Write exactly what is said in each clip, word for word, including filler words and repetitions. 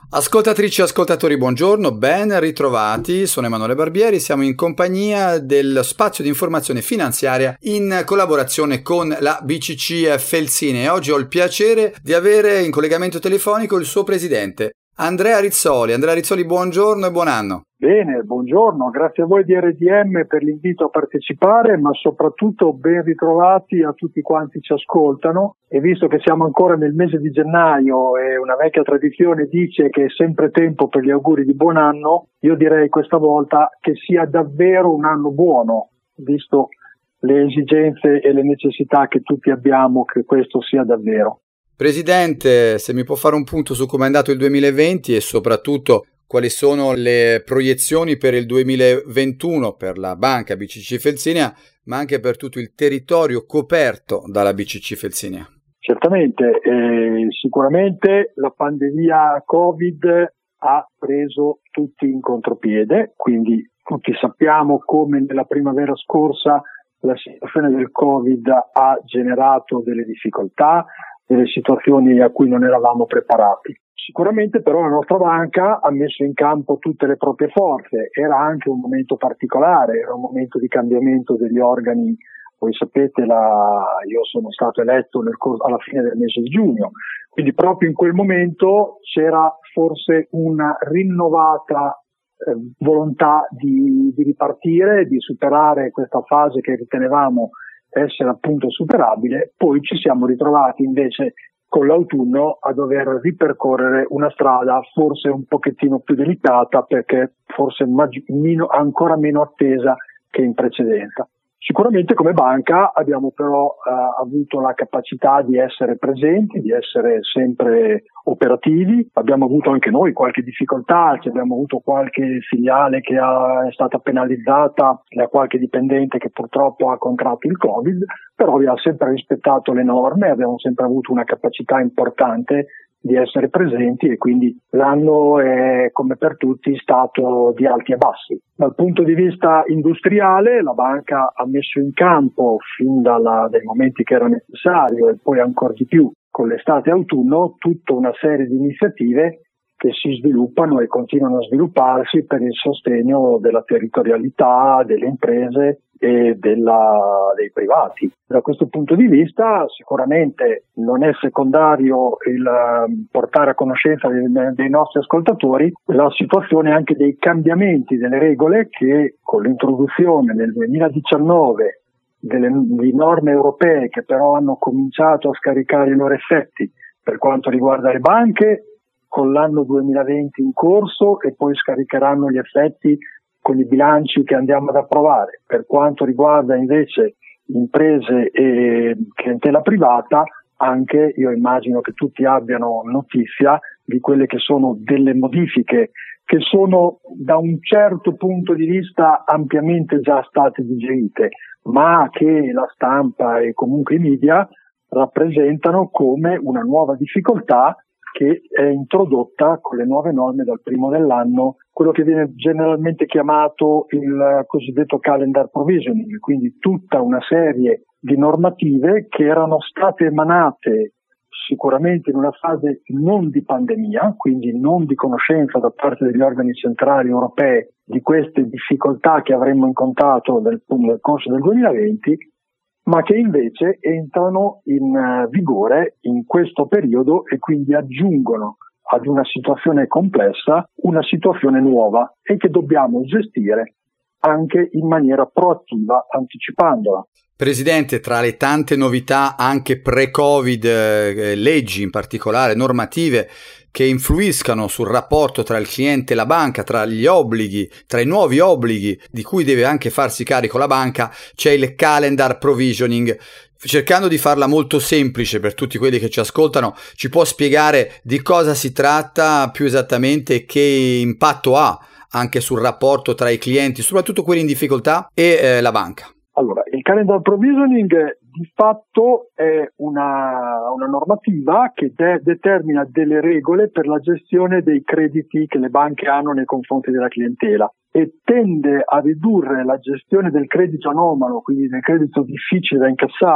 Ascoltatrici e ascoltatori, buongiorno, ben ritrovati, sono Emanuele Barbieri, siamo in compagnia del spazio di informazione finanziaria in collaborazione con la B C C Feltrinea e oggi ho il piacere di avere in collegamento telefonico il suo presidente, Andrea Rizzoli. Andrea Rizzoli, buongiorno e buon anno. Bene, buongiorno, grazie a voi di R D M per l'invito a partecipare, ma soprattutto ben ritrovati a tutti quanti ci ascoltano. E visto che siamo ancora nel mese di gennaio e una vecchia tradizione dice che è sempre tempo per gli auguri di buon anno, io direi questa volta che sia davvero un anno buono, visto le esigenze e le necessità che tutti abbiamo, che questo sia davvero. Presidente, se mi può fare un punto su come è andato il duemilaventi e soprattutto quali sono le proiezioni per il duemilaventuno per la banca B C C Feltrinea, ma anche per tutto il territorio coperto dalla B C C Feltrinea. Certamente, eh, sicuramente la pandemia Covid ha preso tutti in contropiede, quindi tutti sappiamo come nella primavera scorsa la situazione del Covid ha generato delle difficoltà, delle situazioni a cui non eravamo preparati. Sicuramente però la nostra banca ha messo in campo tutte le proprie forze, era anche un momento particolare, era un momento di cambiamento degli organi. Voi sapete, la, io sono stato eletto nel, alla fine del mese di giugno, quindi proprio in quel momento c'era forse una rinnovata eh, volontà di, di ripartire, di superare questa fase che ritenevamo essere appunto superabile. Poi ci siamo ritrovati invece con l'autunno a dover ripercorrere una strada forse un pochettino più delicata, perché forse mag- meno, ancora meno attesa che in precedenza. Sicuramente come banca abbiamo però eh, avuto la capacità di essere presenti, di essere sempre operativi. Abbiamo avuto anche noi qualche difficoltà, abbiamo avuto qualche filiale che ha, è stata penalizzata da qualche dipendente che purtroppo ha contratto il Covid, però abbiamo sempre rispettato le norme, abbiamo sempre avuto una capacità importante di essere presenti e quindi l'anno è, come per tutti, stato di alti e bassi. Dal punto di vista industriale la banca ha messo in campo fin dalla, dai momenti che era necessario e poi ancora di più con l'estate e autunno tutta una serie di iniziative che si sviluppano e continuano a svilupparsi per il sostegno della territorialità, delle imprese e della, dei privati. Da questo punto di vista sicuramente non è secondario il portare a conoscenza dei, dei nostri ascoltatori la situazione anche dei cambiamenti delle regole che con l'introduzione nel duemiladiciannove delle di norme europee che però hanno cominciato a scaricare i loro effetti per quanto riguarda le banche con l'anno duemilaventi in corso e poi scaricheranno gli effetti con i bilanci che andiamo ad approvare. Per quanto riguarda invece imprese e clientela privata, anche io immagino che tutti abbiano notizia di quelle che sono delle modifiche che sono da un certo punto di vista ampiamente già state digerite, ma che la stampa e comunque i media rappresentano come una nuova difficoltà che è introdotta con le nuove norme dal primo dell'anno, quello che viene generalmente chiamato il cosiddetto calendar provisioning, quindi tutta una serie di normative che erano state emanate sicuramente in una fase non di pandemia, quindi non di conoscenza da parte degli organi centrali europei di queste difficoltà che avremmo incontrato nel, nel corso del duemilaventi, ma che invece entrano in vigore in questo periodo e quindi aggiungono ad una situazione complessa una situazione nuova e che dobbiamo gestire anche in maniera proattiva, anticipandola. Presidente, tra le tante novità anche pre-Covid, eh, leggi in particolare, normative che influiscano sul rapporto tra il cliente e la banca, tra gli obblighi, tra i nuovi obblighi di cui deve anche farsi carico la banca, c'è il calendar provisioning. Cercando di farla molto semplice per tutti quelli che ci ascoltano, ci può spiegare di cosa si tratta più esattamente e che impatto ha anche sul rapporto tra i clienti, soprattutto quelli in difficoltà, e eh, la banca? Allora, il calendar provisioning di fatto è una, una normativa che de- determina delle regole per la gestione dei crediti che le banche hanno nei confronti della clientela e tende a ridurre la gestione del credito anomalo, quindi del credito difficile da incassare,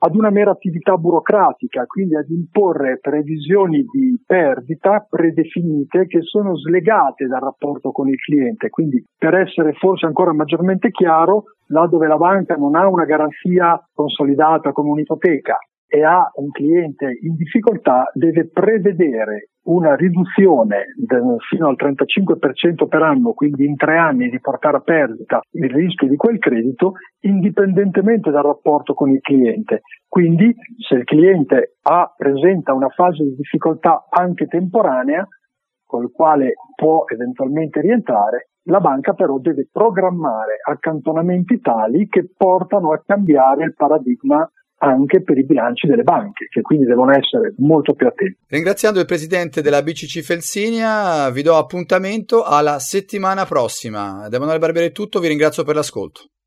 ad una mera attività burocratica, quindi ad imporre previsioni di perdita predefinite che sono slegate dal rapporto con il cliente. Quindi, per essere forse ancora maggiormente chiaro, là dove la banca non ha una garanzia consolidata come un'ipoteca e ha un cliente in difficoltà, deve prevedere una riduzione del, fino al trentacinque per cento per anno, quindi in tre anni di portare a perdita il rischio di quel credito, indipendentemente dal rapporto con il cliente. Quindi, se il cliente ha, presenta una fase di difficoltà anche temporanea, col quale può eventualmente rientrare, la banca però deve programmare accantonamenti tali che portano a cambiare il paradigma anche per i bilanci delle banche, che quindi devono essere molto più attenti. Ringraziando il presidente della B C C Felsinia, vi do appuntamento alla settimana prossima. Da Emanuele Barbieri è tutto, vi ringrazio per l'ascolto.